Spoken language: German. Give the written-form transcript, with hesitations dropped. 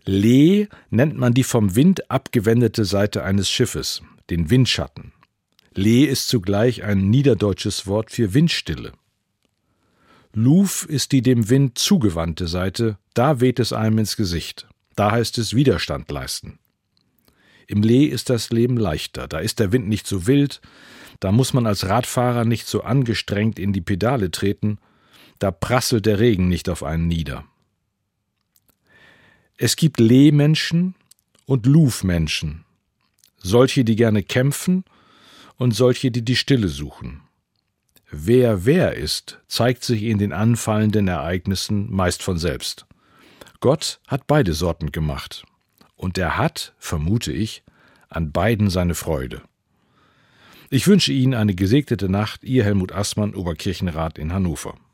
Lee nennt man die vom Wind abgewendete Seite eines Schiffes, den Windschatten. Lee ist zugleich ein niederdeutsches Wort für Windstille. Luf ist die dem Wind zugewandte Seite, da weht es einem ins Gesicht. Da heißt es Widerstand leisten. Im Lee ist das Leben leichter, da ist der Wind nicht so wild, da muss man als Radfahrer nicht so angestrengt in die Pedale treten, da prasselt der Regen nicht auf einen nieder. Es gibt Lee-Menschen und Luf-Menschen, solche, die gerne kämpfen und solche, die die Stille suchen. Wer ist, zeigt sich in den anfallenden Ereignissen meist von selbst. Gott hat beide Sorten gemacht. Und er hat, vermute ich, an beiden seine Freude. Ich wünsche Ihnen eine gesegnete Nacht, Ihr Helmut Assmann, Oberkirchenrat in Hannover.